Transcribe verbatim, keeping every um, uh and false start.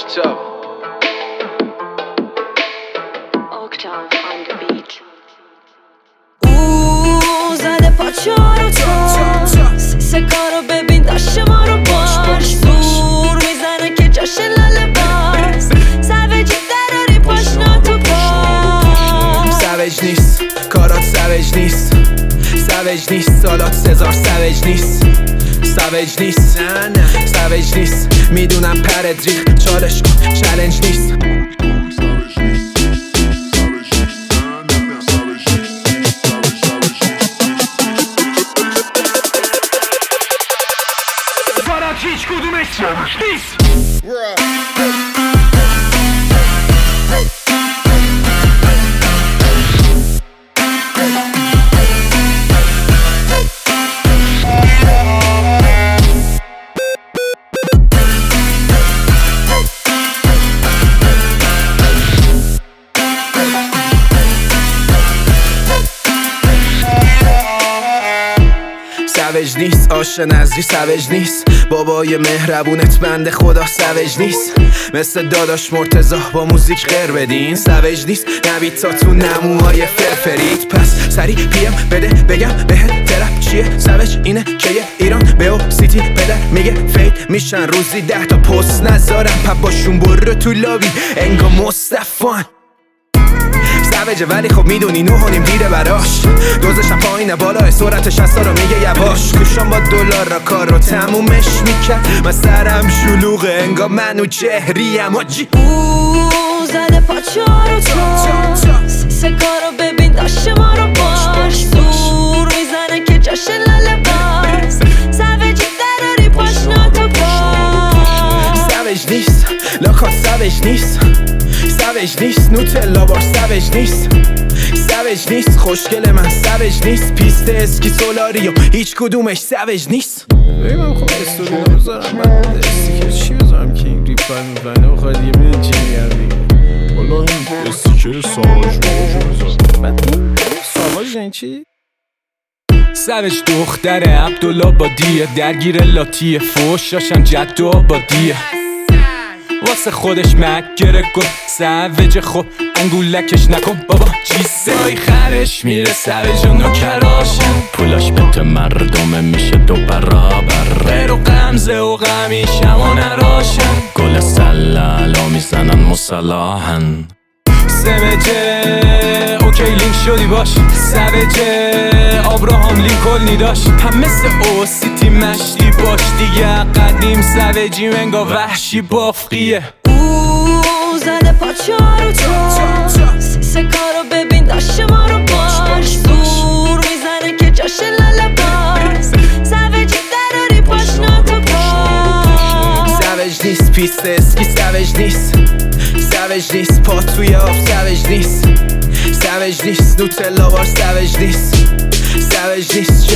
Octave. Octave on the beat. اوه زده پاچا رو تا سه کارو ببین داشت ما رو باش زور میزنه که جاش لاله باز سویجی دراری پاشنا تو کار سویج نیست کارات سویج نیست سویج نیست سالات سزار سویج نیست سویج نیست سویج نیست میدونم پرد ریخ چالش کن چالنج نیست برات هیچ کدومش نیست سویج نیست آش نزدی سویج نیست بابای مهربونت بنده خدا سویج نیست مثل داداش مرتضی با موزیک غیر بدین سویج نیست نوید تا تو نموهای فرفرید پس سری پیم بده بگم بهت ترپ چیه سویج اینه که یه ایران به او سیتی پدر میگه فید میشن روزی ده تا پست نذارم پپ باشون برو تو لابی انگا مصطفان سویجه ولی خب میدونی نه و نیم دیره براش دوزشم پایینه بالا سرعت شستا رو میگه یواش گوشم با دلار را کار رو تمومش میکرد من سرم شلوغه انگا منو چهریم آجی اوه زده پاچا رو تا سه کارو ببین داشت ما رو باش زور میزنه که جاش لاله باز سویجی دراری پاشنا تو کار سویج نیست لاکات سویج نیست سویج نیست نوتلا بار سویج نیست سویج نیست خوشگل من سویج نیست پیست اسکی سولاریو هیچ کدومش سویج نیست بگم خب استوری نمیذارم من استیکر چی بذارم که این ریپ باید میفنه بخواه دیگه میدین چی میگم دیگه والا این استیکر ساواج باقاشو بذارم بعد این ساواج این چی؟ سویج دختر عبدالآبادیه درگیر لاتی فوشاشم جد و آبادیه واسه خودش مکره کن سویج خب انگولکش نکن بابا چیزای خرش میره سویج و نوکراشن پولاش بته مردمه میشه دو برابر غیر و غمزه و غمیشم و نراشن گل سلالا میزنن مسلاحن سویجه اوکی لینک شدی باش سویجه آبراهام لینکلنی داشت هم مثل او سیتی مشتی باش دیگه قدیم سویجی منگا وحشی بافقیه اوه زده پاچا رو تا سه کارو ببین داشت ما رو باش زور میزنه که جاش لاله باز سویجی دراری پاشنا تو کار سویج نیست پیست اسکی سویج نیست سویج نیست پا توی آب سویج نیست سویج نیست نوتلا بار سویج نیست سویج نیست